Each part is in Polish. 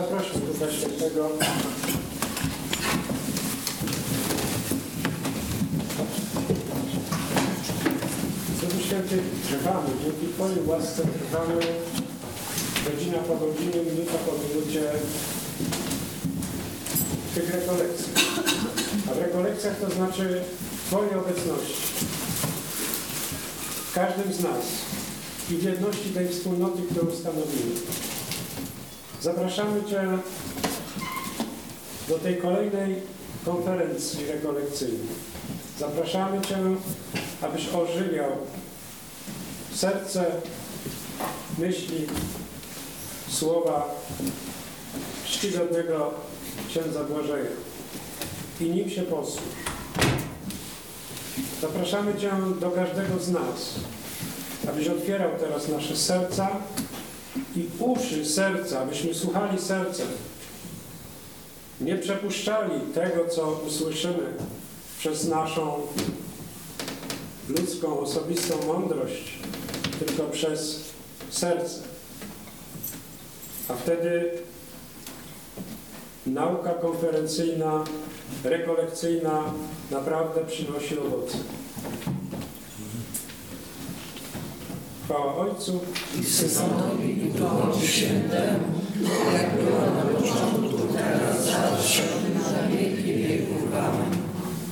Zapraszam Ducha Świętego. Duchu Święty, trwamy, dzięki Twojej łasce trwamy godzina po godzinie, minuta po minucie w tych rekolekcjach. A w rekolekcjach to znaczy Twojej obecności w każdym z nas i w jedności tej wspólnoty, którą stanowimy. Zapraszamy Cię do tej kolejnej konferencji rekolekcyjnej. Zapraszamy Cię, abyś ożywiał serce, myśli, słowa czcigodnego księdza Błażeja i nim się posłuż. Zapraszamy Cię do każdego z nas, abyś otwierał teraz nasze serca i uszy serca, abyśmy słuchali sercem. Nie przepuszczali tego, co usłyszymy przez naszą ludzką, osobistą mądrość, tylko przez serce. A wtedy nauka konferencyjna, rekolekcyjna naprawdę przynosi owoce. Chwała Ojcu i Synowi, i Duchowi Świętemu, jak było na początku, teraz, zawsze, na wieki wieków. Amen.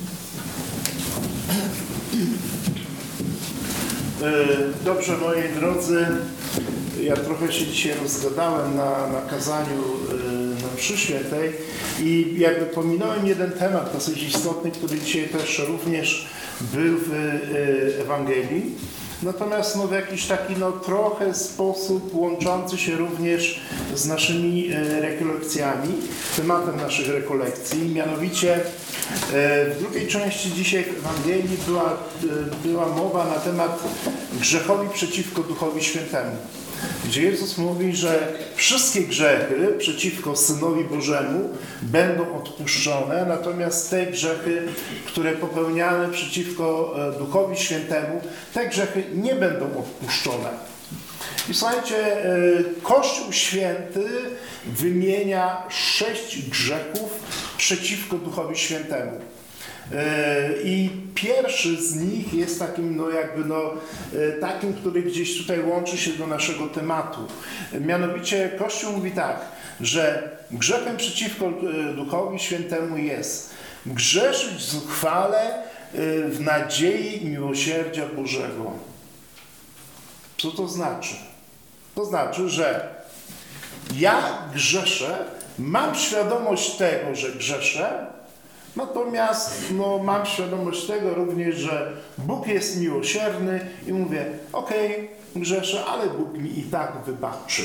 Dobrze, moi drodzy, ja trochę się dzisiaj rozgadałem na kazaniu na mszy świętej i jakby pominąłem jeden temat dosyć istotny, który dzisiaj też również był w Ewangelii. Natomiast w jakiś taki trochę sposób łączący się również z naszymi rekolekcjami, tematem naszych rekolekcji. Mianowicie w drugiej części dzisiaj w Ewangelii była mowa na temat grzechowi przeciwko Duchowi Świętemu. Gdzie Jezus mówi, że wszystkie grzechy przeciwko Synowi Bożemu będą odpuszczone, natomiast te grzechy, które popełniane przeciwko Duchowi Świętemu, te grzechy nie będą odpuszczone. I słuchajcie, Kościół Święty wymienia 6 grzechów przeciwko Duchowi Świętemu. I pierwszy z nich jest takim, takim, który gdzieś tutaj łączy się do naszego tematu. Mianowicie Kościół mówi tak, że grzechem przeciwko Duchowi Świętemu jest grzeszyć zuchwale w nadziei miłosierdzia Bożego. Co to znaczy? To znaczy, że ja grzeszę, mam świadomość tego, że grzeszę, natomiast mam świadomość tego również, że Bóg jest miłosierny i mówię, okej, grzeszę, ale Bóg mi i tak wybaczy.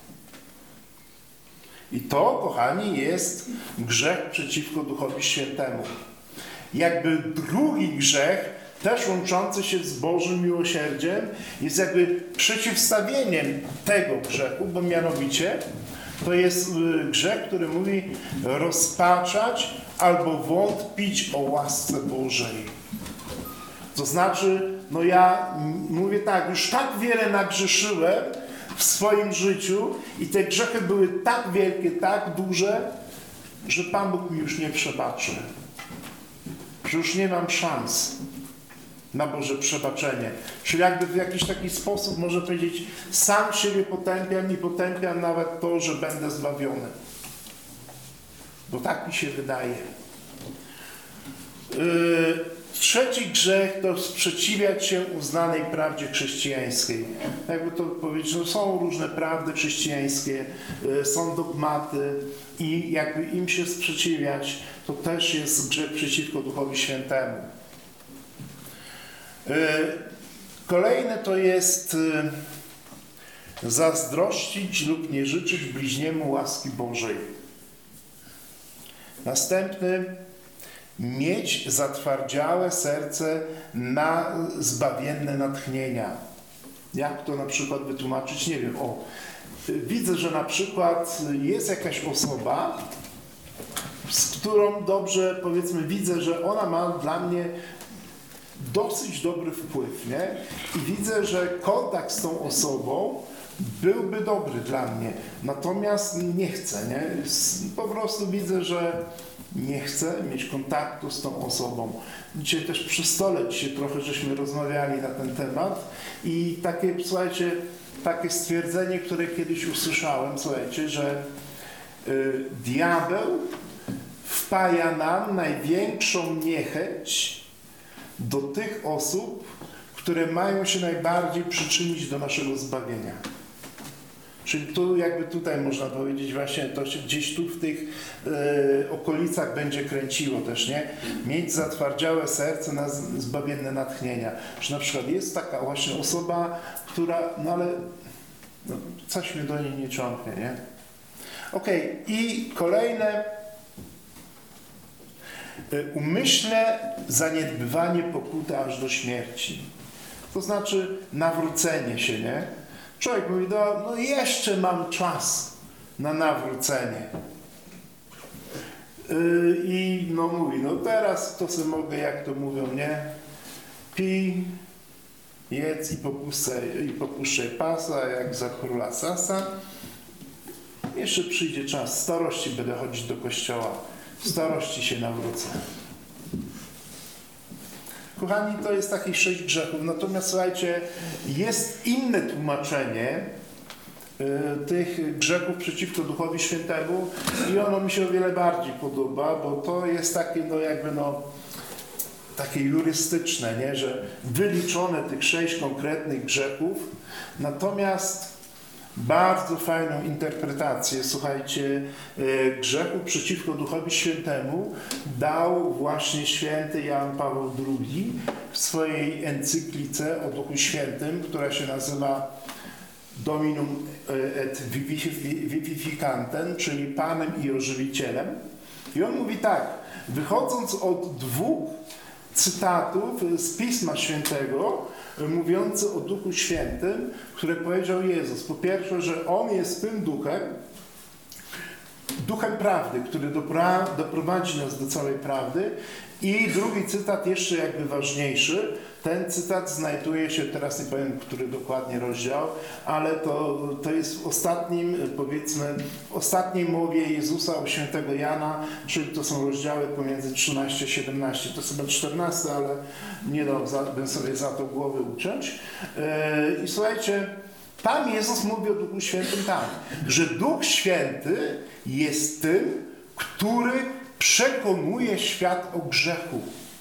I to, kochani, jest grzech przeciwko Duchowi Świętemu. Jakby drugi grzech, też łączący się z Bożym miłosierdziem, jest jakby przeciwstawieniem tego grzechu, bo mianowicie to jest grzech, który mówi rozpaczać albo wątpić o łasce Bożej. To znaczy, ja mówię tak, już tak wiele nagrzeszyłem w swoim życiu i te grzechy były tak wielkie, tak duże, że Pan Bóg mi już nie przebaczy. Że już nie mam szans na Boże przebaczenie. Czyli jakby w jakiś taki sposób, można powiedzieć, sam siebie potępiam i potępiam nawet to, że będę zbawiony. Bo tak mi się wydaje. Trzeci grzech to sprzeciwiać się uznanej prawdzie chrześcijańskiej. Jakby to powiedzieć, że są różne prawdy chrześcijańskie, są dogmaty i jakby im się sprzeciwiać, to też jest grzech przeciwko Duchowi Świętemu. Kolejne to jest zazdrościć lub nie życzyć bliźniemu łaski Bożej. Następny, mieć zatwardziałe serce na zbawienne natchnienia. Jak to na przykład wytłumaczyć? Nie wiem. Widzę, że na przykład jest jakaś osoba, z którą dobrze, powiedzmy, widzę, że ona ma dla mnie dosyć dobry wpływ, nie? I widzę, że kontakt z tą osobą byłby dobry dla mnie, natomiast nie chcę, nie? Po prostu widzę, że nie chcę mieć kontaktu z tą osobą. Dzisiaj też przy stole, trochę żeśmy rozmawiali na ten temat i takie, słuchajcie, takie stwierdzenie, które kiedyś usłyszałem, słuchajcie, że diabeł wpaja nam największą niechęć do tych osób, które mają się najbardziej przyczynić do naszego zbawienia. Czyli tu jakby tutaj można powiedzieć właśnie, to się gdzieś tu w tych okolicach będzie kręciło też, nie? Mieć zatwardziałe serce na zbawienne natchnienia. Że na przykład jest taka właśnie osoba, która, no ale no, coś mnie do niej nie ciągnie, nie? Okej, i kolejne umyślne zaniedbywanie pokuty aż do śmierci. To znaczy nawrócenie się, nie? Człowiek mówi, no jeszcze mam czas na nawrócenie. I no mówi, no teraz to sobie mogę, jak to mówią, nie? Pij, jedz i popuszczaj pasa, jak za króla Sasa. Jeszcze przyjdzie czas, w starości będę chodzić do kościoła, w starości się nawrócę. Kochani, to jest takich 6 grzechów. Natomiast słuchajcie, jest inne tłumaczenie tych grzechów przeciwko Duchowi Świętemu i ono mi się o wiele bardziej podoba, bo to jest takie, no jakby no, takie jurystyczne, nie? Że wyliczone tych 6 konkretnych grzechów, natomiast bardzo fajną interpretację, słuchajcie, grzechu przeciwko Duchowi Świętemu dał właśnie święty Jan Paweł II w swojej encyklice o Duchu Świętym, która się nazywa Dominum et Vivificantem, czyli Panem i Ożywicielem. I on mówi tak, wychodząc od 2 cytatów z Pisma Świętego, mówiący o Duchu Świętym, które powiedział Jezus. Po pierwsze, że On jest tym Duchem prawdy, który doprowadzi nas do całej prawdy. I drugi cytat, jeszcze jakby ważniejszy. Ten cytat znajduje się, teraz nie powiem, który dokładnie rozdział, ale to jest w ostatnim, powiedzmy, w ostatniej mowie Jezusa u świętego Jana, czyli to są rozdziały pomiędzy 13-17. To jest chyba 14, ale nie dałbym sobie za to głowy uciąć. I słuchajcie, tam Jezus mówi o Duchu Świętym tak, że Duch Święty jest tym, który przekonuje świat o grzechu.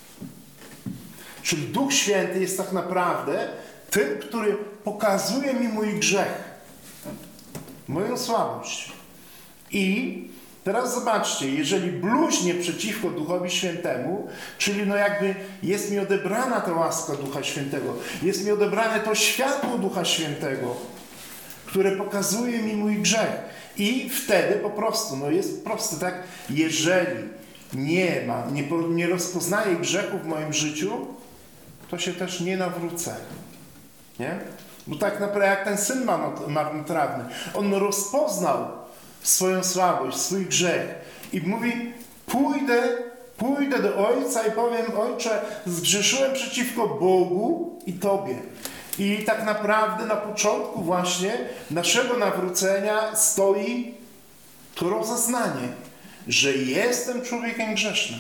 Czyli Duch Święty jest tak naprawdę tym, który pokazuje mi mój grzech, moją słabość. I teraz zobaczcie, jeżeli bluźnię przeciwko Duchowi Świętemu, czyli no jakby jest mi odebrana ta łaska Ducha Świętego, jest mi odebrane to światło Ducha Świętego, które pokazuje mi mój grzech. I wtedy po prostu, no jest proste, tak? Jeżeli nie rozpoznaję grzechu w moim życiu, to się też nie nawrócę. Nie? Bo tak naprawdę jak ten syn marnotrawny, on rozpoznał swoją słabość, swój grzech i mówi, pójdę do Ojca i powiem, Ojcze, zgrzeszyłem przeciwko Bogu i Tobie. I tak naprawdę na początku właśnie naszego nawrócenia stoi to rozeznanie, że jestem człowiekiem grzesznym.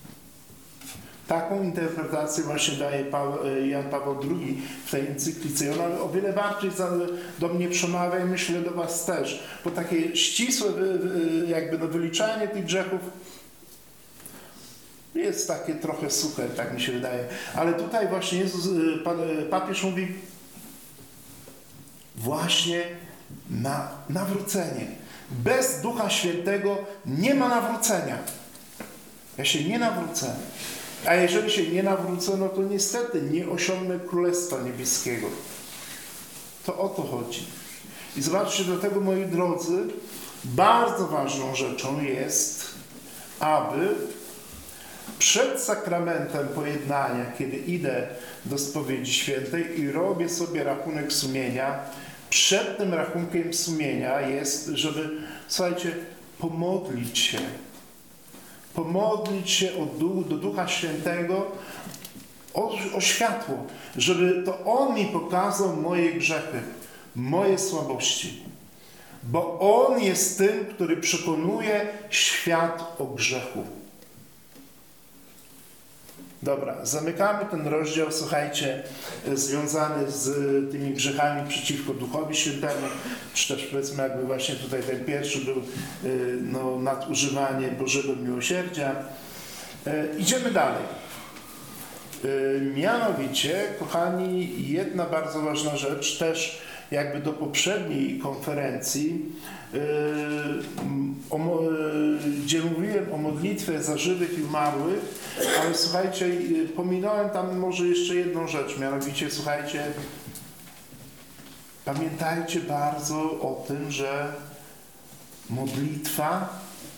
Taką interpretację właśnie daje Jan Paweł II w tej encyklice. I ona o wiele bardziej do mnie przemawia i myślę do was też. Bo takie ścisłe jakby wyliczanie tych grzechów jest takie trochę suche, tak mi się wydaje. Ale tutaj właśnie Jezus, papież mówi właśnie na nawrócenie. Bez Ducha Świętego nie ma nawrócenia. Ja się nie nawrócę. A jeżeli się nie nawrócę, no to niestety nie osiągnę Królestwa Niebieskiego. To o to chodzi. I zobaczcie, dlatego, moi drodzy, bardzo ważną rzeczą jest, aby przed sakramentem pojednania, kiedy idę do spowiedzi świętej i robię sobie rachunek sumienia, przed tym rachunkiem sumienia jest, żeby, słuchajcie, pomodlić się do Ducha Świętego o światło, żeby to On mi pokazał moje grzechy. moje słabości. Bo On jest tym, który przekonuje świat o grzechu. Dobra, zamykamy ten rozdział, słuchajcie, związany z tymi grzechami przeciwko Duchowi Świętemu, czy też powiedzmy jakby właśnie tutaj ten pierwszy był nadużywanie Bożego miłosierdzia. Idziemy dalej. Mianowicie, kochani, jedna bardzo ważna rzecz, też jakby do poprzedniej konferencji, gdzie mówiłem o modlitwie za żywych i umarłych, ale słuchajcie, pominąłem tam może jeszcze jedną rzecz, mianowicie, słuchajcie, pamiętajcie bardzo o tym, że modlitwa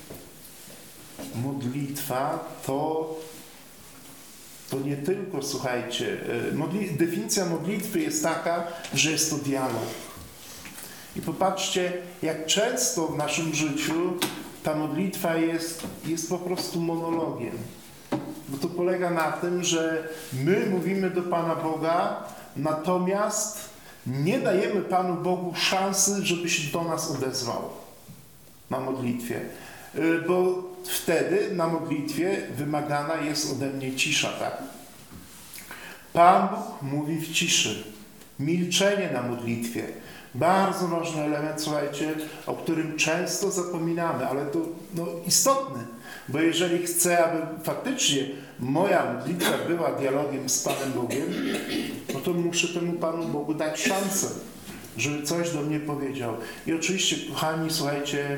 to nie tylko, słuchajcie, definicja modlitwy jest taka, że jest to dialog. I popatrzcie, jak często w naszym życiu ta modlitwa jest po prostu monologiem. Bo to polega na tym, że my mówimy do Pana Boga, natomiast nie dajemy Panu Bogu szansy, żeby się do nas odezwał na modlitwie. Bo wtedy na modlitwie wymagana jest ode mnie cisza, tak? Pan Bóg mówi w ciszy. Milczenie na modlitwie. Bardzo ważny element, słuchajcie, o którym często zapominamy, ale to istotny. Bo jeżeli chcę, aby faktycznie moja modlitwa była dialogiem z Panem Bogiem, no to muszę temu Panu Bogu dać szansę, żeby coś do mnie powiedział. I oczywiście, kochani, słuchajcie,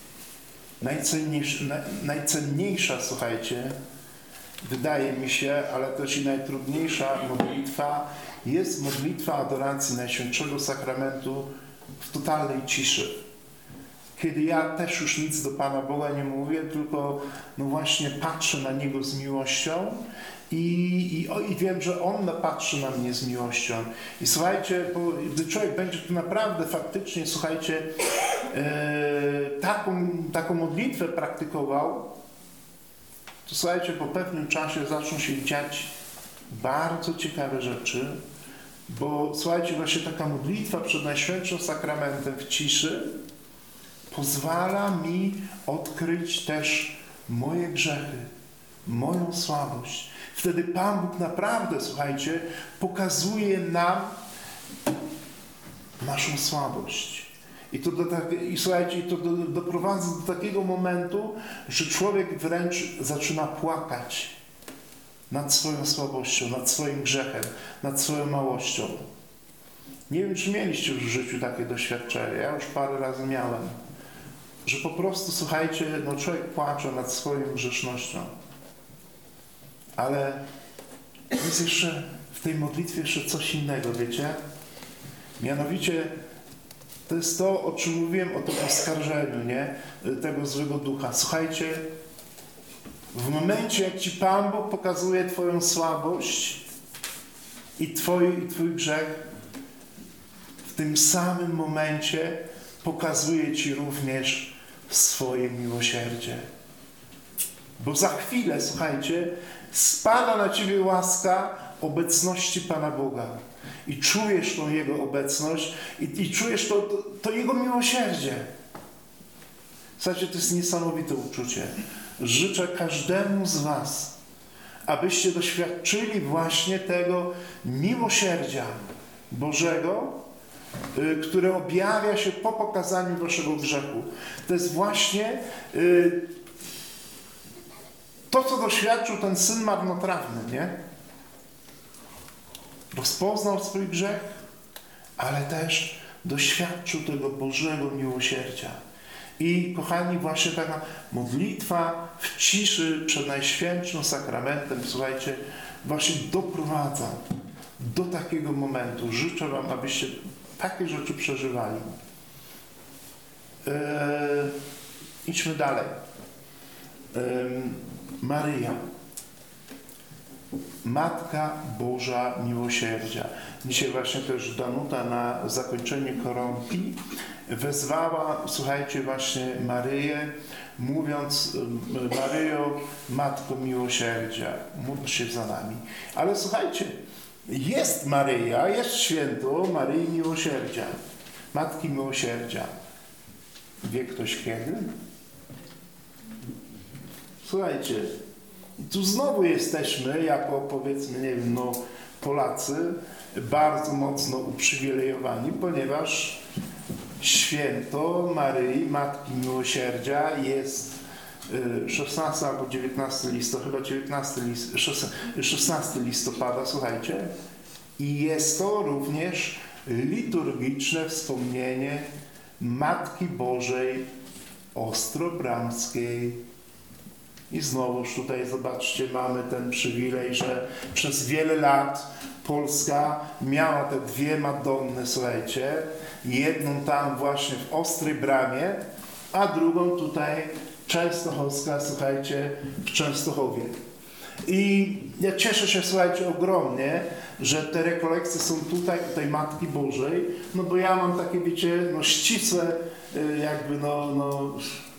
najcenniejsza, słuchajcie, wydaje mi się, ale też i najtrudniejsza modlitwa jest modlitwa adoracji Najświętszego Sakramentu w totalnej ciszy. Kiedy ja też już nic do Pana Boga nie mówię, tylko właśnie patrzę na Niego z miłością i wiem, że On patrzy na mnie z miłością. I słuchajcie, gdy człowiek będzie tu naprawdę faktycznie, słuchajcie, taką modlitwę praktykował, to słuchajcie, po pewnym czasie zaczną się dziać bardzo ciekawe rzeczy, bo słuchajcie, właśnie taka modlitwa przed Najświętszym Sakramentem w ciszy pozwala mi odkryć też moje grzechy, moją słabość. Wtedy Pan Bóg naprawdę, słuchajcie, pokazuje nam naszą słabość. Słuchajcie, to doprowadza do takiego momentu, że człowiek wręcz zaczyna płakać nad swoją słabością, nad swoim grzechem, nad swoją małością. Nie wiem, czy mieliście już w życiu takie doświadczenie. Ja już parę razy miałem. Że po prostu, słuchajcie, człowiek płacze nad swoją grzesznością. Ale jest jeszcze w tej modlitwie jeszcze coś innego, wiecie? Mianowicie to jest to, o czym mówiłem, o tym oskarżeniu, nie? Tego złego ducha. Słuchajcie, w momencie, jak Ci Pan Bóg pokazuje Twoją słabość i Twój grzech, w tym samym momencie pokazuje Ci również swoje miłosierdzie. Bo za chwilę, słuchajcie, spada na Ciebie łaska obecności Pana Boga. I czujesz tą Jego obecność i czujesz to Jego miłosierdzie. Słuchajcie, to jest niesamowite uczucie. Życzę każdemu z Was, abyście doświadczyli właśnie tego miłosierdzia Bożego, które objawia się po pokazaniu Waszego grzechu. To jest właśnie to, co doświadczył ten syn marnotrawny, nie? Rozpoznał swój grzech, ale też doświadczył tego Bożego miłosierdzia. I kochani, właśnie taka modlitwa w ciszy przed Najświętszym Sakramentem, słuchajcie, właśnie doprowadza do takiego momentu. Życzę Wam, abyście takie rzeczy przeżywali. Idźmy dalej. Maryja. Matka Boża Miłosierdzia. Dzisiaj właśnie też Danuta na zakończenie koronki wezwała, słuchajcie, właśnie Maryję, mówiąc: Maryjo, Matko Miłosierdzia, módl się za nami. Ale słuchajcie, jest Maryja, jest święto Maryi Miłosierdzia. Matki Miłosierdzia. Wie ktoś kiedy? Słuchajcie, tu znowu jesteśmy, jako powiedzmy, nie wiem, no Polacy, bardzo mocno uprzywilejowani, ponieważ święto Maryi, Matki Miłosierdzia jest 16 albo 19 listopada, chyba 16 listopada, słuchajcie, i jest to również liturgiczne wspomnienie Matki Bożej Ostrobramskiej. I znowuż tutaj zobaczcie, mamy ten przywilej, że przez wiele lat Polska miała te dwie Madonny, słuchajcie, jedną tam właśnie w Ostrej Bramie, a drugą tutaj częstochowska, słuchajcie, w Częstochowie. I ja cieszę się, słuchajcie, ogromnie, że te rekolekcje są tutaj, u tej Matki Bożej, no bo ja mam takie, wiecie, no ścisłe jakby, no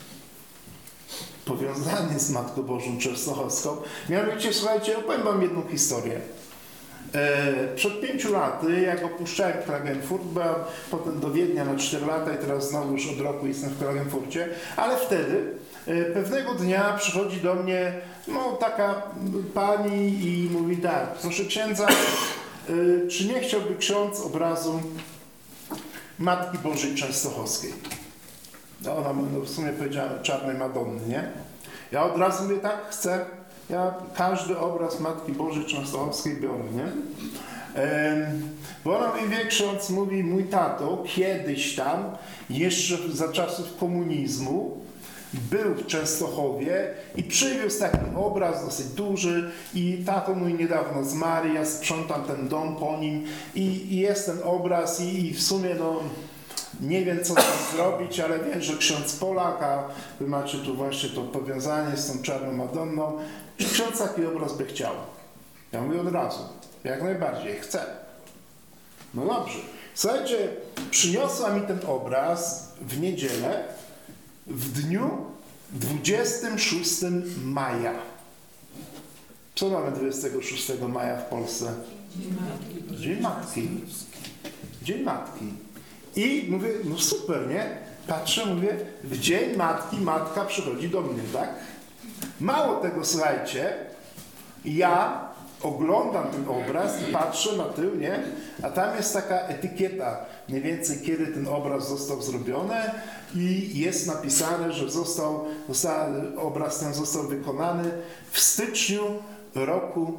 powiązanie z Matką Bożą Częstochowską. Mianowicie, słuchajcie, opowiem wam jedną historię. Przed 5 laty, jak opuszczałem Klagenfurt, byłem potem do Wiednia na 4 lata i teraz znowu już od roku jestem w Klagenfurcie, ale wtedy pewnego dnia przychodzi do mnie no taka pani i mówi tak, proszę księdza, czy nie chciałby ksiądz obrazu Matki Bożej Częstochowskiej? No ona w sumie powiedziała Czarnej Madonny, nie? Ja od razu mówię, tak, chcę. Ja każdy obraz Matki Bożej Częstochowskiej biorę, nie? Bo ona mówi, wie, ksiądz mówi, mój tato kiedyś tam, jeszcze za czasów komunizmu, był w Częstochowie i przywiózł taki obraz dosyć duży i tato mój niedawno zmarł, ja sprzątam ten dom po nim i jest ten obraz i w sumie no nie wiem co tam zrobić, ale wiem, że ksiądz Polak, a wy macie tu właśnie to powiązanie z tą Czarną Madonną, i ksiądz taki obraz by chciał. Ja mówię od razu, jak najbardziej, chcę. No dobrze. Słuchajcie, przyniosła mi ten obraz w niedzielę, w dniu 26 maja. Co mamy 26 maja w Polsce? Dzień Matki. Dzień Matki. I mówię, no super, nie? Patrzę, mówię, w Dzień Matki matka przychodzi do mnie, tak? Mało tego, słuchajcie, ja oglądam ten obraz i patrzę na tył, nie? A tam jest taka etykieta, mniej więcej kiedy ten obraz został zrobiony i jest napisane, że obraz ten został wykonany w styczniu roku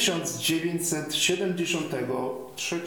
1973.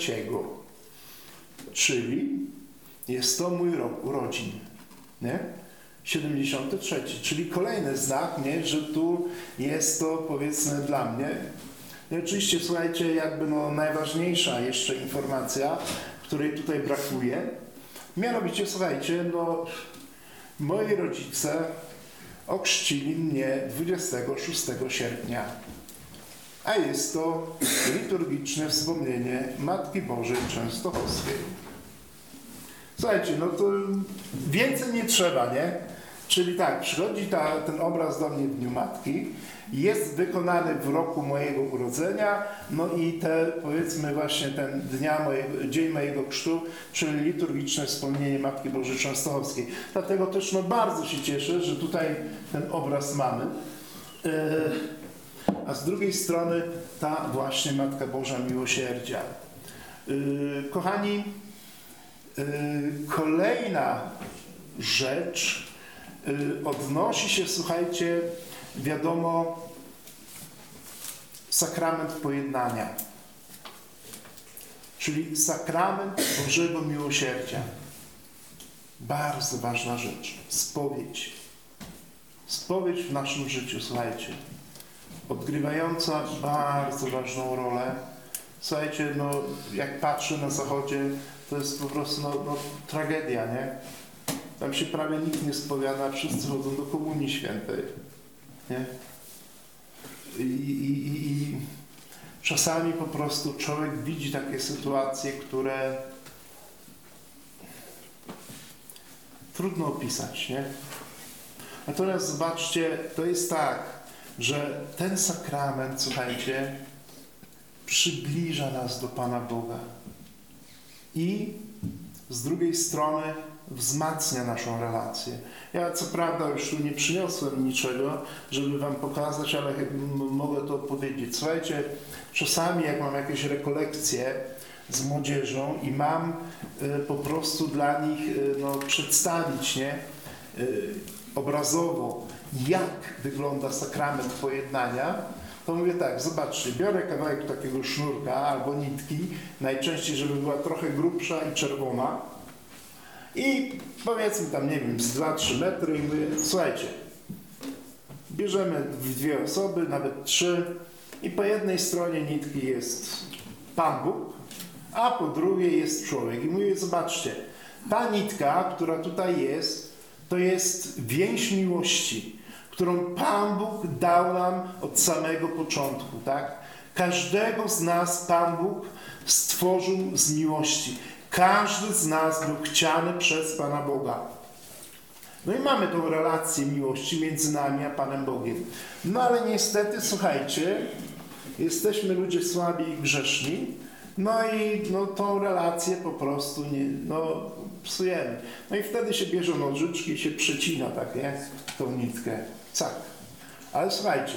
Czyli jest to mój rok urodzin, nie? 73, czyli kolejny znak, nie? Że tu jest to, powiedzmy, dla mnie. I oczywiście, słuchajcie, jakby no najważniejsza jeszcze informacja, której tutaj brakuje, mianowicie, słuchajcie, no moi rodzice ochrzcili mnie 26 sierpnia, a jest to liturgiczne wspomnienie Matki Bożej Częstochowskiej. Słuchajcie, no to więcej nie trzeba, nie? Czyli tak, przychodzi ten obraz do mnie w Dniu Matki, jest wykonany w roku mojego urodzenia, no i powiedzmy właśnie dzień mojego chrztu, czyli liturgiczne wspomnienie Matki Bożej Częstochowskiej. Dlatego też no bardzo się cieszę, że tutaj ten obraz mamy. A z drugiej strony ta właśnie Matka Boża Miłosierdzia. Kochani, kolejna rzecz odnosi się, słuchajcie, wiadomo, sakrament pojednania, czyli sakrament Bożego Miłosierdzia. Bardzo ważna rzecz. Spowiedź. Spowiedź w naszym życiu, słuchajcie, odgrywająca bardzo ważną rolę. Słuchajcie, no jak patrzę na Zachodzie, to jest po prostu no, tragedia, nie? Tam się prawie nikt nie spowiada, wszyscy chodzą do Komunii Świętej, nie? I czasami po prostu człowiek widzi takie sytuacje, które trudno opisać, nie? Natomiast zobaczcie, to jest tak, że ten sakrament, słuchajcie, przybliża nas do Pana Boga i z drugiej strony wzmacnia naszą relację. Ja co prawda już tu nie przyniosłem niczego, żeby wam pokazać, ale mogę to powiedzieć. Słuchajcie, czasami jak mam jakieś rekolekcje z młodzieżą i mam po prostu dla nich przedstawić, nie, obrazowo, jak wygląda sakrament pojednania, to mówię tak, zobaczcie, biorę kawałek takiego sznurka albo nitki, najczęściej, żeby była trochę grubsza i czerwona, i powiedzmy tam, nie wiem, z 2-3 metry i mówię, słuchajcie, bierzemy w 2 osoby, nawet 3 i po jednej stronie nitki jest Pan Bóg, a po drugiej jest człowiek. I mówię, zobaczcie, ta nitka, która tutaj jest, to jest więź miłości, którą Pan Bóg dał nam od samego początku, tak? Każdego z nas Pan Bóg stworzył z miłości. Każdy z nas był chciany przez Pana Boga. No i mamy tą relację miłości między nami a Panem Bogiem. No ale niestety, słuchajcie, jesteśmy ludzie słabi i grzeszni, no i tą relację po prostu psujemy. No i wtedy się bierze nożyczki i się przecina tak, nie? Tą nitkę. Cak. Ale słuchajcie,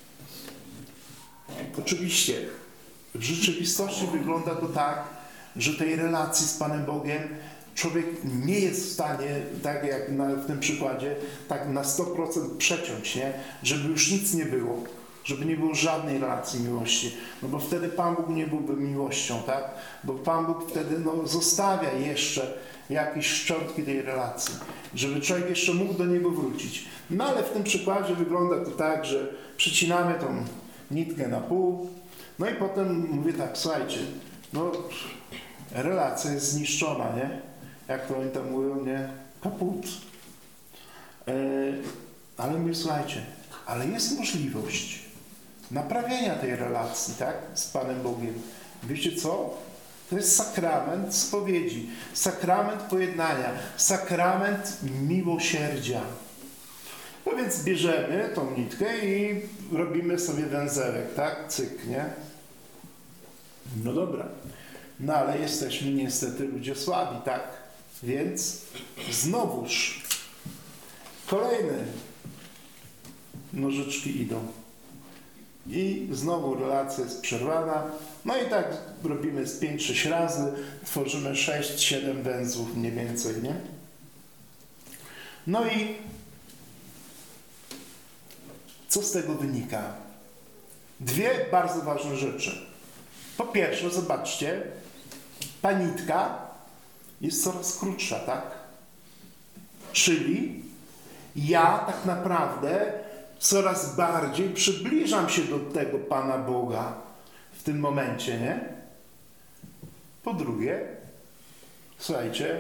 oczywiście w rzeczywistości wygląda to tak, że tej relacji z Panem Bogiem człowiek nie jest w stanie, tak jak w tym przykładzie, tak na 100% przeciąć, nie? Żeby już nic nie było, żeby nie było żadnej relacji miłości, no bo wtedy Pan Bóg nie byłby miłością, tak? Bo Pan Bóg wtedy zostawia jeszcze jakieś szczątki tej relacji, żeby człowiek jeszcze mógł do niego wrócić. No ale w tym przykładzie wygląda to tak, że przycinamy tą nitkę na pół, no i potem mówię tak, słuchajcie, relacja jest zniszczona, nie? Jak to oni tam mówią, nie? Kaput. Ale mówię, słuchajcie, ale jest możliwość naprawienia tej relacji, tak? Z Panem Bogiem. Wiecie co? To jest sakrament spowiedzi, sakrament pojednania, sakrament miłosierdzia. No więc bierzemy tą nitkę i robimy sobie węzełek, tak? Cyk, nie? No dobra. No ale jesteśmy niestety ludzie słabi, tak? Więc znowuż kolejne nożyczki idą. I znowu relacja jest przerwana. No i tak robimy z 5-6 razy, tworzymy 6-7 węzłów mniej więcej, nie? No i co z tego wynika? 2 bardzo ważne rzeczy. Po pierwsze, zobaczcie, ta nitka jest coraz krótsza, tak? Czyli ja tak naprawdę coraz bardziej przybliżam się do tego Pana Boga w tym momencie, nie? Po drugie, słuchajcie,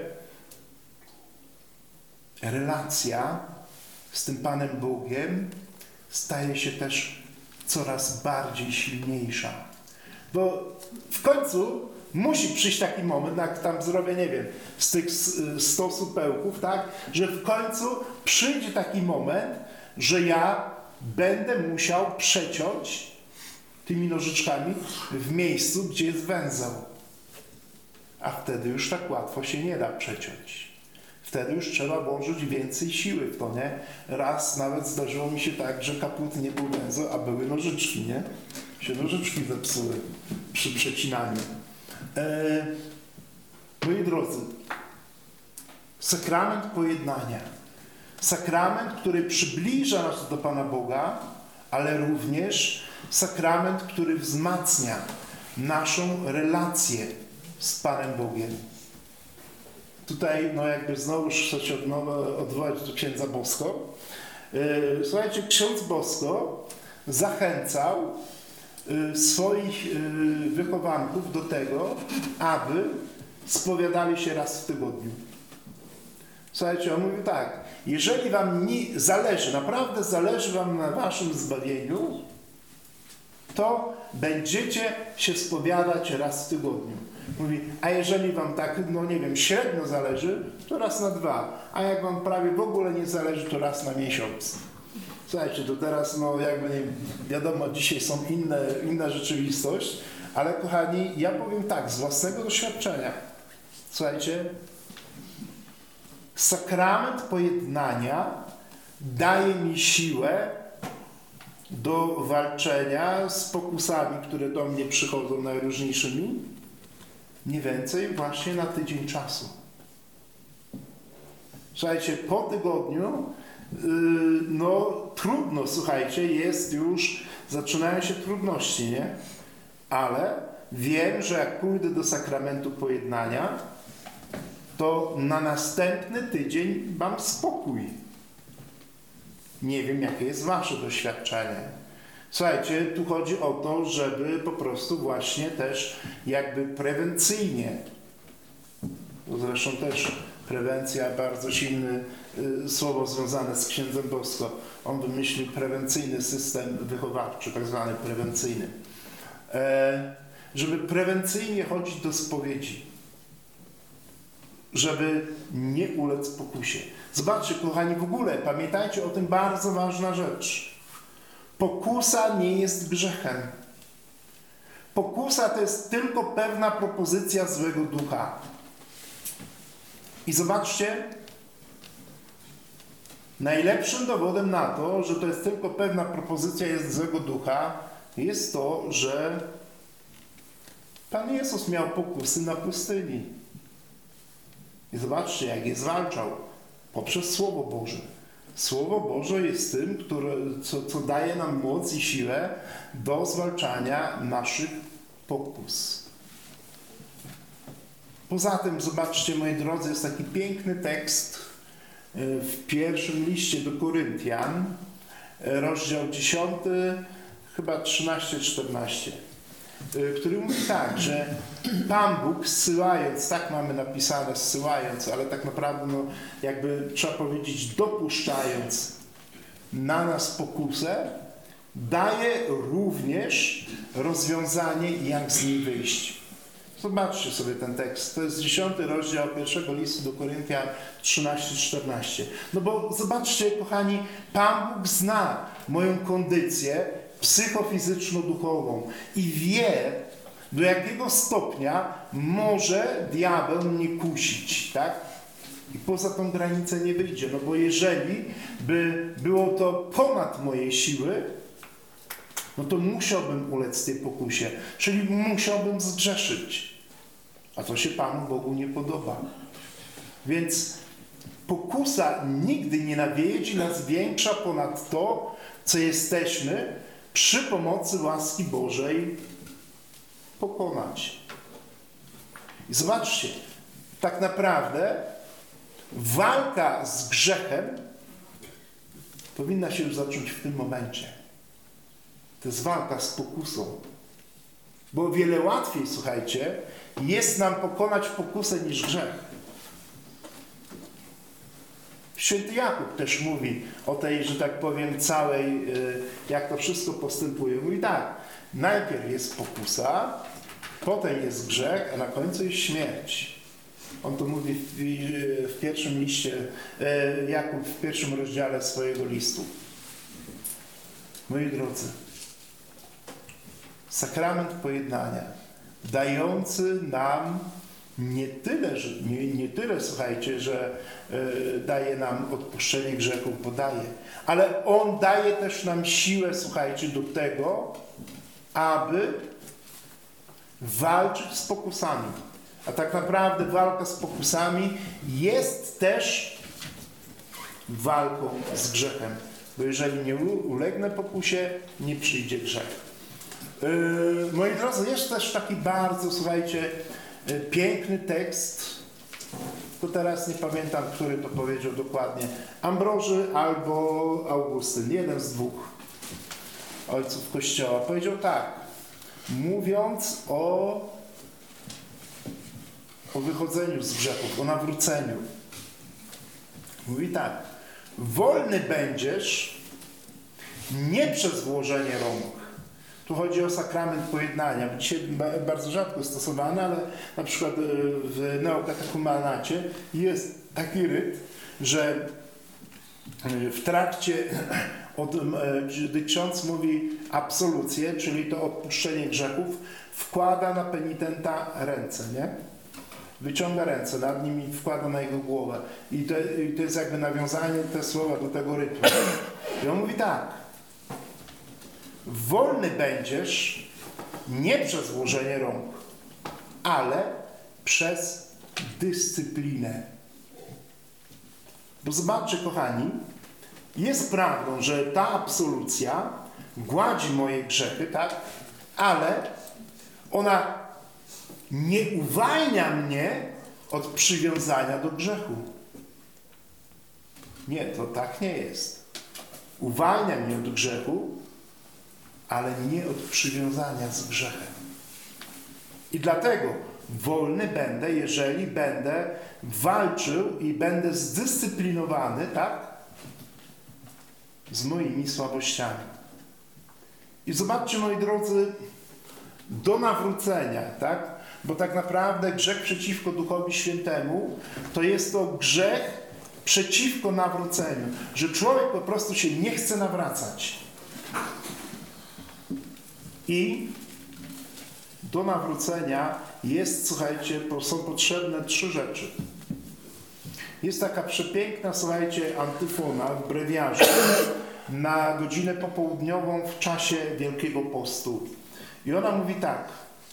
relacja z tym Panem Bogiem staje się też coraz bardziej silniejsza. Bo w końcu musi przyjść taki moment, jak tam zrobię, nie wiem, z tych 100 supełków, tak, że w końcu przyjdzie taki moment, że ja będę musiał przeciąć tymi nożyczkami w miejscu, gdzie jest węzeł. A wtedy już tak łatwo się nie da przeciąć. Wtedy już trzeba włożyć więcej siły w to, nie? Raz nawet zdarzyło mi się tak, że kaput nie był węzeł, a były nożyczki, nie? Się nożyczki zepsuły przy przecinaniu. Moi drodzy, sakrament pojednania. Sakrament, który przybliża nas do Pana Boga, ale również sakrament, który wzmacnia naszą relację z Panem Bogiem. Tutaj, jakby znowu chcę się odwołać do księdza Bosko. Słuchajcie, ksiądz Bosko zachęcał swoich wychowanków do tego, aby spowiadali się raz w tygodniu. Słuchajcie, on mówi tak, jeżeli wam nie zależy, naprawdę zależy wam na waszym zbawieniu, to będziecie się spowiadać raz w tygodniu. Mówi, a jeżeli wam tak, nie wiem, średnio zależy, to raz na 2. A jak wam prawie w ogóle nie zależy, to raz na miesiąc. Słuchajcie, to teraz, jakby nie wiadomo, dzisiaj są inna rzeczywistość, ale kochani, ja powiem tak, z własnego doświadczenia. Słuchajcie, Sakrament pojednania daje mi siłę do walczenia z pokusami, które do mnie przychodzą najróżniejszymi, mniej więcej właśnie na tydzień czasu. Słuchajcie, po tygodniu trudno, słuchajcie, jest już, zaczynają się trudności, nie? Ale wiem, że jak pójdę do sakramentu pojednania, to na następny tydzień mam spokój. Nie wiem, jakie jest wasze doświadczenie. Słuchajcie, tu chodzi o to, żeby po prostu właśnie też jakby prewencyjnie, zresztą też prewencja, bardzo silne słowo związane z księdzem Bosko. On wymyślił prewencyjny system wychowawczy, tak zwany prewencyjny. Żeby prewencyjnie chodzić do spowiedzi. Żeby nie ulec pokusie. Zobaczcie, kochani, w ogóle pamiętajcie o tym, bardzo ważna rzecz. Pokusa nie jest grzechem. Pokusa to jest tylko pewna propozycja złego ducha. I zobaczcie, najlepszym dowodem na to, że to jest tylko pewna propozycja jest złego ducha, jest to, że Pan Jezus miał pokusy na pustyni. I zobaczcie, jak je zwalczał. Poprzez Słowo Boże. Słowo Boże jest tym, co daje nam moc i siłę do zwalczania naszych pokus. Poza tym, zobaczcie, moi drodzy, jest taki piękny tekst w pierwszym liście do Koryntian, rozdział 10, chyba 13-14, który mówi tak, że Pan Bóg zsyłając, tak mamy napisane zsyłając, ale tak naprawdę jakby trzeba powiedzieć dopuszczając na nas pokusę, daje również rozwiązanie, jak z niej wyjść. Zobaczcie sobie ten tekst. To jest 10 rozdział pierwszego listu do Koryntian 13-14. No bo zobaczcie, kochani, Pan Bóg zna moją kondycję psychofizyczno-duchową i wie, do jakiego stopnia może diabeł mnie kusić, tak? I poza tą granicę nie wyjdzie, no bo jeżeli by było to ponad moje siły, no to musiałbym ulec tej pokusie, czyli musiałbym zgrzeszyć. A to się Panu Bogu nie podoba. Więc pokusa nigdy nie nawiedzi nas większa ponad to, co jesteśmy przy pomocy łaski Bożej pokonać. I zobaczcie, tak naprawdę walka z grzechem powinna się już zacząć w tym momencie. To jest walka z pokusą. Bo o wiele łatwiej, słuchajcie, jest nam pokonać pokusę niż grzech. Święty Jakub też mówi o tej, że tak powiem, całej, jak to wszystko postępuje. Mówi tak, najpierw jest pokusa, potem jest grzech, a na końcu jest śmierć. On to mówi w pierwszym liście, Jakub w pierwszym rozdziale swojego listu. Moi drodzy, sakrament pojednania, dający nam nie tyle, słuchajcie, że daje nam odpuszczenie grzechów, bo daje, ale on daje też nam siłę, słuchajcie, do tego, aby walczyć z pokusami. A tak naprawdę walka z pokusami jest też walką z grzechem. Bo jeżeli nie ulegnę pokusie, nie przyjdzie grzech. Moi drodzy, jest też taki bardzo, słuchajcie, piękny tekst. To teraz nie pamiętam, który to powiedział dokładnie. Ambroży albo Augustyn, jeden z dwóch ojców Kościoła, powiedział tak, mówiąc o wychodzeniu z grzechów, o nawróceniu. Mówi tak, wolny będziesz nie przez włożenie rąk. Tu chodzi o sakrament pojednania. Dzisiaj bardzo rzadko stosowany, ale na przykład w neokatechumenacie jest taki ryt, że w trakcie, gdy ksiądz mówi absolucję, czyli to odpuszczenie grzechów, wkłada na penitenta ręce, nie? wyciąga ręce nad nim i wkłada na jego głowę. I to jest jakby nawiązanie te słowa do tego rytmu. I on mówi tak. Wolny będziesz nie przez włożenie rąk, ale przez dyscyplinę. Bo zobaczcie, kochani, jest prawdą, że ta absolucja gładzi moje grzechy, tak? Ale ona nie uwalnia mnie od przywiązania do grzechu. Nie, to tak nie jest. Uwalnia mnie od grzechu, ale nie od przywiązania z grzechem. I dlatego wolny będę, jeżeli będę walczył i będę zdyscyplinowany, tak? Z moimi słabościami. I zobaczcie, moi drodzy, do nawrócenia, tak? Bo tak naprawdę grzech przeciwko Duchowi Świętemu to jest to grzech przeciwko nawróceniu. Że człowiek po prostu się nie chce nawracać. I do nawrócenia jest, słuchajcie, są potrzebne 3 rzeczy. Jest taka przepiękna, słuchajcie, antyfona w brewiarzu na godzinę popołudniową w czasie Wielkiego Postu. I ona mówi tak.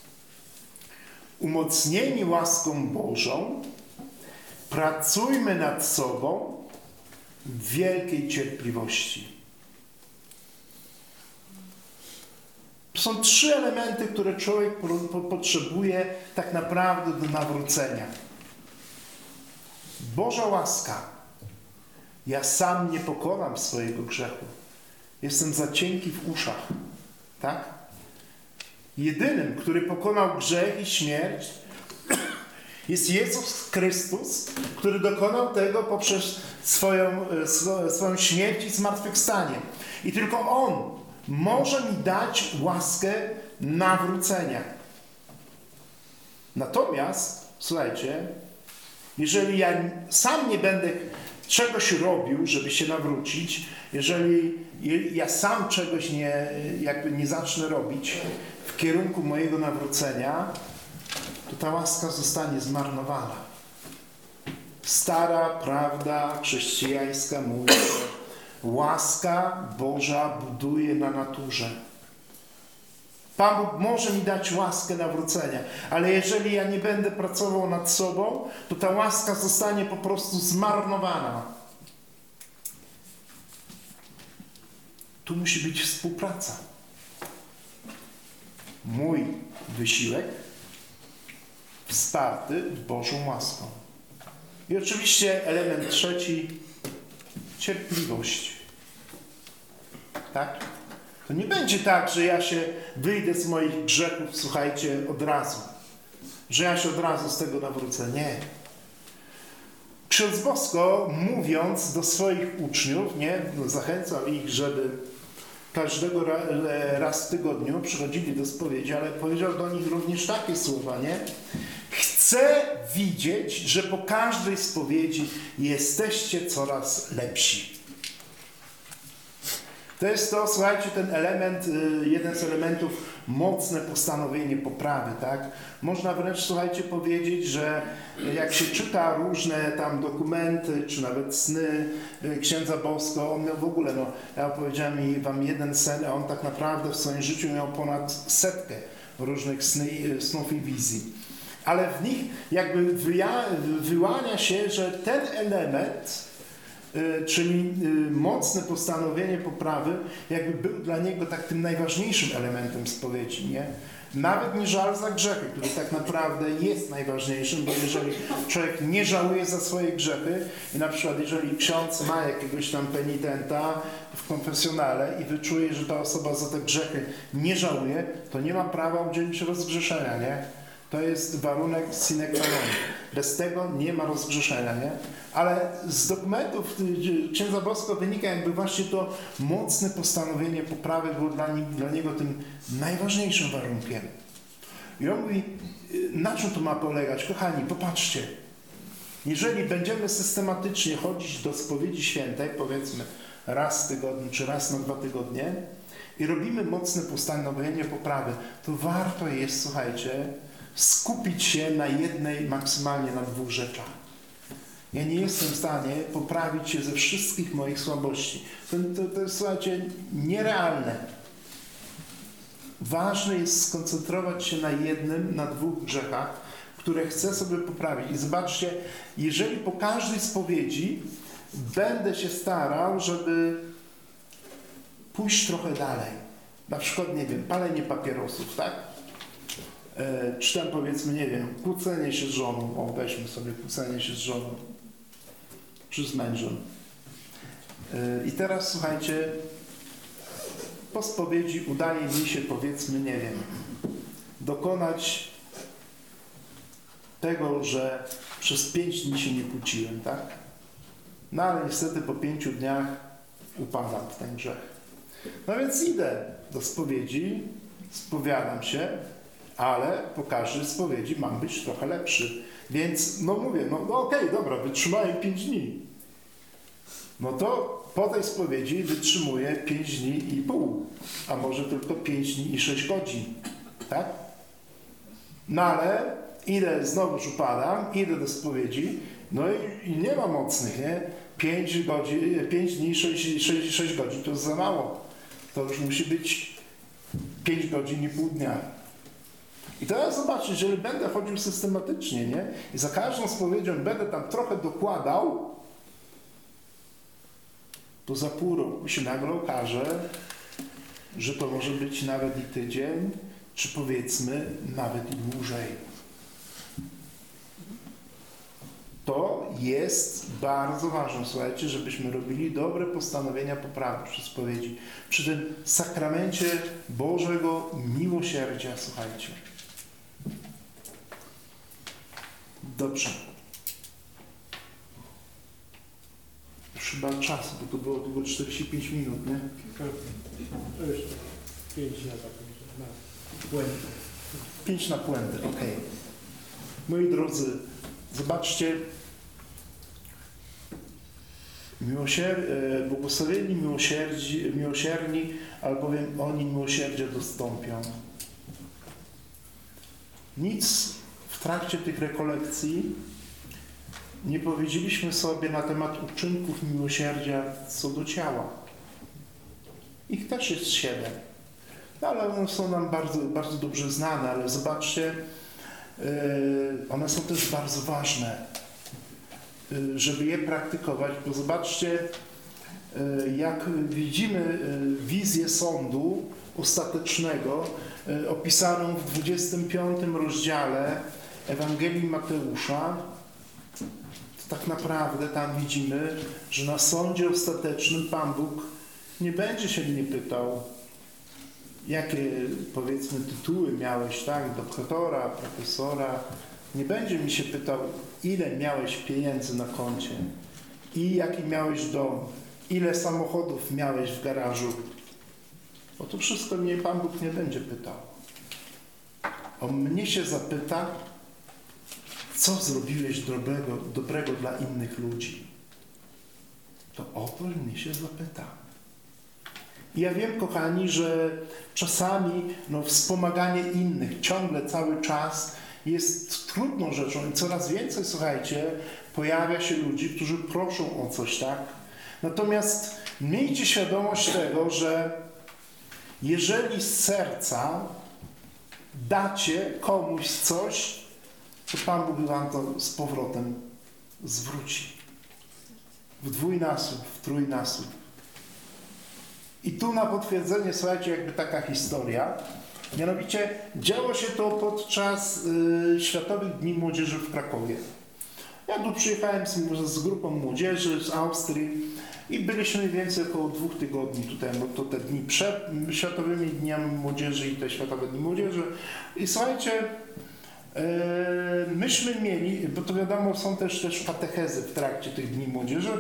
Umocnieni łaską Bożą, pracujmy nad sobą w wielkiej cierpliwości. To są 3 elementy, które człowiek potrzebuje tak naprawdę do nawrócenia. Boża łaska. Ja sam nie pokonam swojego grzechu. Jestem za cienki w uszach. Tak? Jedynym, który pokonał grzech i śmierć, jest Jezus Chrystus, który dokonał tego poprzez swoją śmierć i zmartwychwstanie. I tylko On może mi dać łaskę nawrócenia. Natomiast, słuchajcie, jeżeli ja sam nie będę czegoś robił, żeby się nawrócić, jeżeli ja sam czegoś nie zacznę robić w kierunku mojego nawrócenia, to ta łaska zostanie zmarnowana. Stara prawda chrześcijańska mówi, że łaska Boża buduje na naturze. Pan Bóg może mi dać łaskę nawrócenia, ale jeżeli ja nie będę pracował nad sobą, to ta łaska zostanie po prostu zmarnowana. Tu musi być współpraca. Mój wysiłek wsparty Bożą łaską. I oczywiście element 3, cierpliwość. Tak? To nie będzie tak, że ja się wyjdę z moich grzechów, słuchajcie, od razu. Że ja się od razu z tego nawrócę. Nie. Ksiądz Bosko, mówiąc do swoich uczniów, zachęcał ich, żeby każdego raz w tygodniu przychodzili do spowiedzi, ale powiedział do nich również takie słowa, nie? Chcę widzieć, że po każdej spowiedzi jesteście coraz lepsi. To jest to, słuchajcie, ten element, jeden z elementów, mocne postanowienie poprawy, tak? Można wręcz, słuchajcie, powiedzieć, że jak się czyta różne tam dokumenty, czy nawet sny księdza Bosko, on miał w ogóle, ja opowiedziałem wam jeden sen, a on tak naprawdę w swoim życiu miał ponad 100 różnych snów i wizji. Ale w nich jakby wyłania się, że ten element, czyli mocne postanowienie poprawy, jakby był dla niego tak tym najważniejszym elementem spowiedzi, nie? Nawet nie żal za grzechy, który tak naprawdę jest najważniejszym, bo jeżeli człowiek nie żałuje za swoje grzechy i na przykład jeżeli ksiądz ma jakiegoś tam penitenta w konfesjonale i wyczuje, że ta osoba za te grzechy nie żałuje, to nie ma prawa udzielić rozgrzeszenia, nie? To jest warunek sine qua non. Bez tego nie ma rozgrzeszenia, nie? Ale z dokumentów księdza Bosko wynika jakby właśnie to mocne postanowienie poprawy było dla niego tym najważniejszym warunkiem. I on mówi, na czym to ma polegać? Kochani, popatrzcie. Jeżeli będziemy systematycznie chodzić do spowiedzi świętej, powiedzmy raz w tygodniu, czy raz na 2 tygodnie i robimy mocne postanowienie poprawy, to warto jest, słuchajcie, skupić się na jednej, maksymalnie na 2 rzeczach. Ja nie jestem w stanie poprawić się ze wszystkich moich słabości. To jest, słuchajcie, nierealne. Ważne jest skoncentrować się na jednym, na 2 grzechach, które chcę sobie poprawić. I zobaczcie, jeżeli po każdej spowiedzi będę się starał, żeby pójść trochę dalej. Na przykład, nie wiem, palenie papierosów, tak? Czy tam powiedzmy, nie wiem, kłócenie się z żoną. O, weźmy sobie kłócenie się z żoną. Czy z mężem. I teraz, słuchajcie, po spowiedzi udaje mi się, powiedzmy, nie wiem, dokonać tego, że przez 5 dni się nie kłóciłem, tak? No ale niestety po 5 dniach upadam w ten grzech. No więc idę do spowiedzi, spowiadam się, ale po każdej spowiedzi mam być trochę lepszy. Więc, no mówię, no okej, dobra, wytrzymałem 5 dni. No to po tej spowiedzi wytrzymuję 5 dni i pół, a może tylko 5 dni i 6 godzin, tak? No ale idę, znowuż upadam, idę do spowiedzi, no i nie ma mocnych, nie? 5 dni, 6 godzin to jest za mało. To już musi być 5 godzin i pół dnia. I teraz zobaczcie, jeżeli będę chodził systematycznie, nie? I za każdą spowiedzią będę tam trochę dokładał, to za pół roku się nagle okaże, że to może być nawet i tydzień, czy powiedzmy nawet i dłużej. To jest bardzo ważne, słuchajcie, żebyśmy robili dobre postanowienia poprawy przy spowiedzi. Przy tym sakramencie Bożego miłosierdzia, słuchajcie. Dobrze. Już chyba czas, bo to było 45 minut, nie? To już 5 na puentę. 5 na puentę, okej. Moi drodzy, zobaczcie, błogosławieni miłosierni, albowiem oni miłosierdzia dostąpią. Nic w trakcie tych rekolekcji nie powiedzieliśmy sobie na temat uczynków miłosierdzia co do ciała. Ich też jest 7. No, ale one są nam bardzo, bardzo dobrze znane, ale zobaczcie, one są też bardzo ważne, żeby je praktykować, bo zobaczcie, jak widzimy wizję sądu ostatecznego opisaną w 25 rozdziale Ewangelii Mateusza, to tak naprawdę tam widzimy, że na sądzie ostatecznym Pan Bóg nie będzie się mnie pytał, jakie, powiedzmy, tytuły miałeś, tak, doktora, profesora. Nie będzie mi się pytał, ile miałeś pieniędzy na koncie i jaki miałeś dom, ile samochodów miałeś w garażu. Bo to wszystko mnie Pan Bóg nie będzie pytał. On mnie się zapyta, co zrobiłeś dobrego dla innych ludzi. To o to mnie się zapyta. I ja wiem, kochani, że czasami wspomaganie innych ciągle, cały czas jest trudną rzeczą i coraz więcej, słuchajcie, pojawia się ludzi, którzy proszą o coś, tak? Natomiast miejcie świadomość tego, że jeżeli z serca dacie komuś coś, to Pan Bóg wam to z powrotem zwróci. W dwójnasób, w trójnasób. I tu na potwierdzenie, słuchajcie, jakby taka historia. Mianowicie działo się to podczas Światowych Dni Młodzieży w Krakowie. Ja tu przyjechałem z grupą młodzieży z Austrii i byliśmy mniej więcej około 2 tygodni tutaj, bo to te dni przed Światowymi Dniami Młodzieży i te Światowe Dni Młodzieży. I słuchajcie, myśmy mieli, bo to wiadomo, są też katechezy w trakcie tych Dni Młodzieży.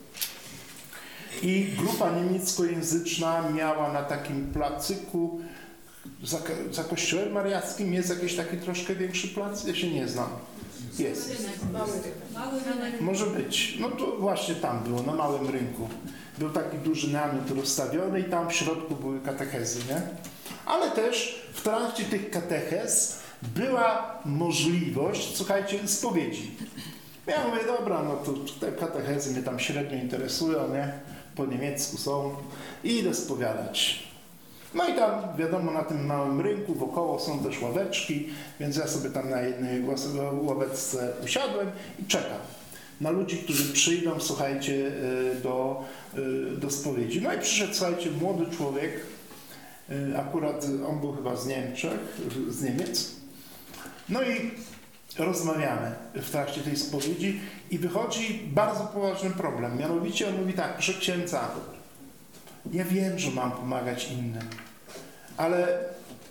I grupa niemieckojęzyczna miała na takim placyku za kościołem mariackim jest jakiś taki troszkę większy plac? Ja się nie znam. Jest. Może być. No to właśnie tam było, na Małym Rynku. Był taki duży namiot rozstawiony i tam w środku były katechezy, nie? Ale też w trakcie tych katechez była możliwość, słuchajcie, spowiedzi. Ja mówię, dobra, no to te katechezy mnie tam średnio interesują, nie? Po niemiecku są i idę spowiadać. No i tam, wiadomo, na tym małym rynku wokoło są też ławeczki, więc ja sobie tam na jednej ławeczce usiadłem i czekam na ludzi, którzy przyjdą, słuchajcie, do spowiedzi. No i przyszedł, słuchajcie, młody człowiek, akurat on był chyba z Niemiec. No i rozmawiamy w trakcie tej spowiedzi i wychodzi bardzo poważny problem. Mianowicie on mówi tak, proszę księdza, ja wiem, że mam pomagać innym, ale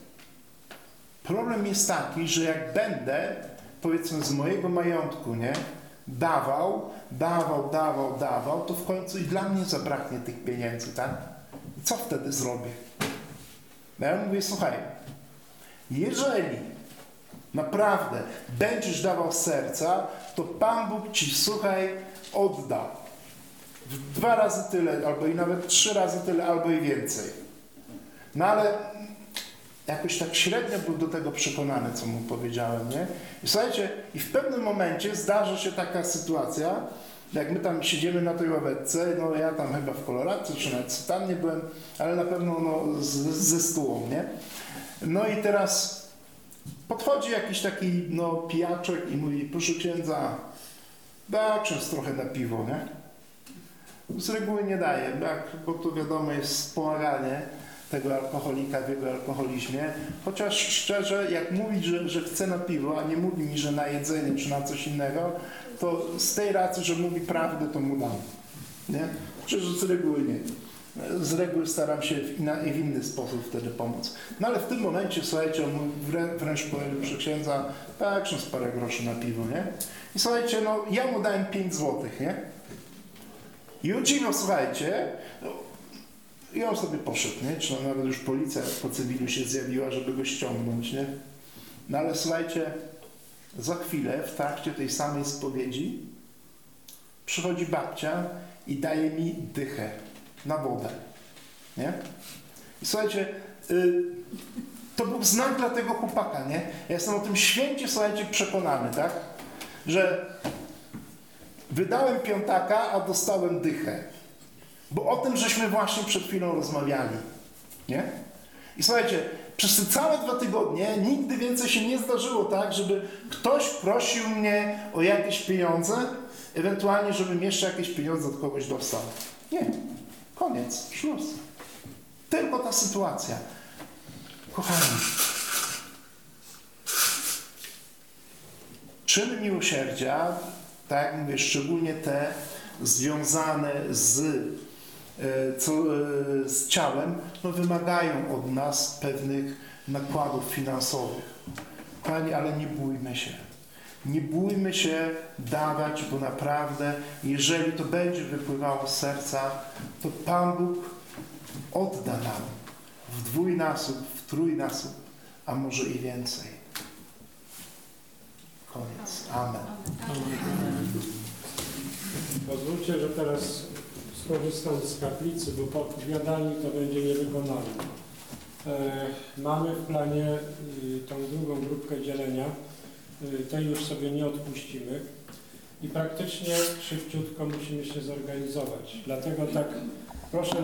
problem jest taki, że jak będę, powiedzmy, z mojego majątku, nie, dawał, to w końcu i dla mnie zabraknie tych pieniędzy, tak? I co wtedy zrobię? No ja mówię, słuchaj, jeżeli naprawdę będziesz dawał z serca, to Pan Bóg ci, słuchaj, odda. W 2 razy tyle, albo i nawet 3 razy tyle, albo i więcej. No ale jakoś tak średnio był do tego przekonany, co mu powiedziałem, nie? I słuchajcie, i w pewnym momencie zdarza się taka sytuacja, jak my tam siedzimy na tej ławeczce, no ja tam chyba w koloradce, czy nawet tam nie byłem, ale na pewno no, ze stół, nie? No i teraz podchodzi jakiś taki no, pijaczek i mówi, proszę księdza, da ksiądz trochę na piwo, nie? Z reguły nie daje, bo to wiadomo jest wspomaganie tego alkoholika w jego alkoholizmie, chociaż szczerze, jak mówić, że chce na piwo, a nie mówi mi, że na jedzenie czy na coś innego, to z tej racji, że mówi prawdę, to mu dam, nie? Przecież z reguły nie. Z reguły staram się w inny sposób wtedy pomóc. No ale w tym momencie, słuchajcie, on mówi, wręcz powiedział, że księdza, tak, ksiądz parę groszy na piwo, nie? I słuchajcie, no ja mu dałem 5 złotych, nie? I on dziwno, słuchajcie, no, i on sobie poszedł, nie? Czy nawet już policja po cywilu się zjawiła, żeby go ściągnąć, nie? No ale słuchajcie, za chwilę w trakcie tej samej spowiedzi przychodzi babcia i daje mi dychę na wodę, nie? I słuchajcie, to był znak dla tego chłopaka, nie? Ja jestem o tym święcie, słuchajcie, przekonany, tak? Że wydałem 5, a dostałem dychę. Bo o tym żeśmy właśnie przed chwilą rozmawiali, nie? I słuchajcie, przez te całe 2 tygodnie nigdy więcej się nie zdarzyło tak, żeby ktoś prosił mnie o jakieś pieniądze, ewentualnie, żebym jeszcze jakieś pieniądze od kogoś dostał. Nie. Koniec. Szluz. Tylko ta sytuacja. Kochani, czyny miłosierdzia, tak jak mówię, szczególnie te związane z ciałem, no wymagają od nas pewnych nakładów finansowych. Kochani, ale nie bójmy się. Nie bójmy się dawać, bo naprawdę, jeżeli to będzie wypływało z serca, to Pan Bóg odda nam w 2-nasób, w 3-nasób, a może i więcej. Koniec. Amen. Pozwólcie, że teraz skorzystam z kaplicy, bo po opowiadaniu to będzie niewykonalne. Mamy w planie tą drugą grupkę dzielenia. Tej już sobie nie odpuścimy i praktycznie szybciutko musimy się zorganizować. Dlatego tak proszę